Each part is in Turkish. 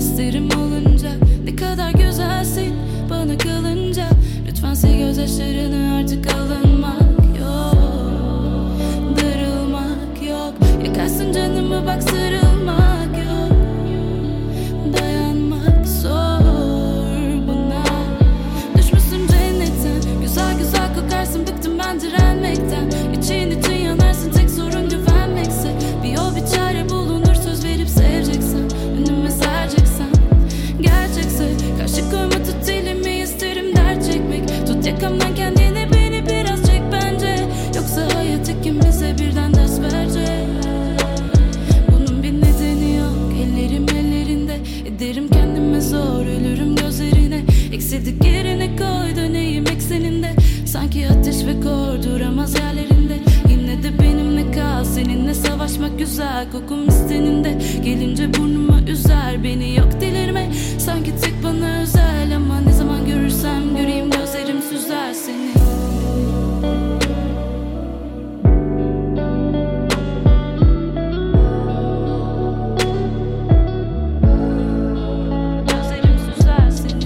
isterim olunca. Ne kadar güzelsin bana kalınca. Lütfen sil gözyaşlarını, artık alınmak yok, darılmak yok. Yakarsın canımı bak, sarılmak yok. Dayanmak zor buna. Düşmüşsün cennetten, güzel güzel kokarsın, bıktım ben direnmekten. İçin için yanarsın, tek sorun güvenmekse. Bir yol bir çare bulunur, söz verip seveceksen, önüme sereceksen. Gerçekse karşı koyma, tut elimi, isterim dert çekmek. Tut yakamdan kendini, beni biraz çek bence. Yoksa hayat ikimize birden ders verecek. Bunun bir nedeni yok, ellerim ellerinde. Ederim kendime zor, ölürüm gözlerine. Eksildik yerine koy, döneyim ekseninde. Sanki ateş ve kor duramaz yerlerinde. Yine de benimle kal, seninle savaşmak güzel. Kokum isteninde, gelince burnuma üzer. Beni yok delirme, sanki tek bana özel. Ama ne zaman görürsem göreyim, gözlerim süzer seni. Gözlerim süzer seni.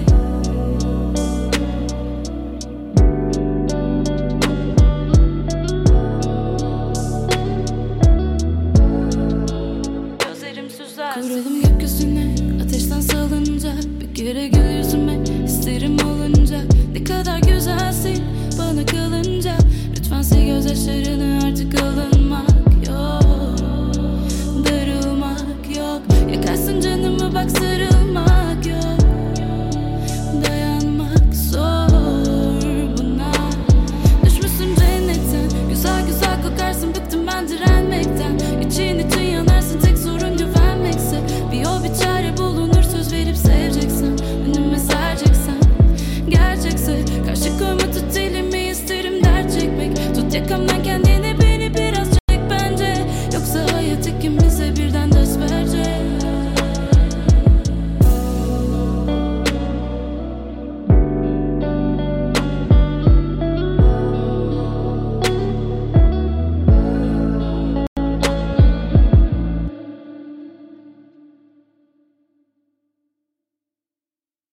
Gözlerim süzer. Kuralım gökyüzüne, ateşten salınca. Bir kere gül yüzüme, isterim olunca. Ne kadar güzelsin bana kalınca. Lütfen sil gözyaşlarını, artık alınmak yok, darılmak yok. Yakarsın canımı bak, sarılmak yok. Dayanmak zor buna. Düşmüşsün cennetten, güzel güzel kokarsın, bıktım ben direnmekten. İçin için yanarsın, tek sorun güvenmekse. Bir yol bir çare bulunur, söz verip seveceksen, önüme sereceksen. Gerçekse karşı koyma, tut elimi, isterim dert çekmek. Tut yakamdan kendini,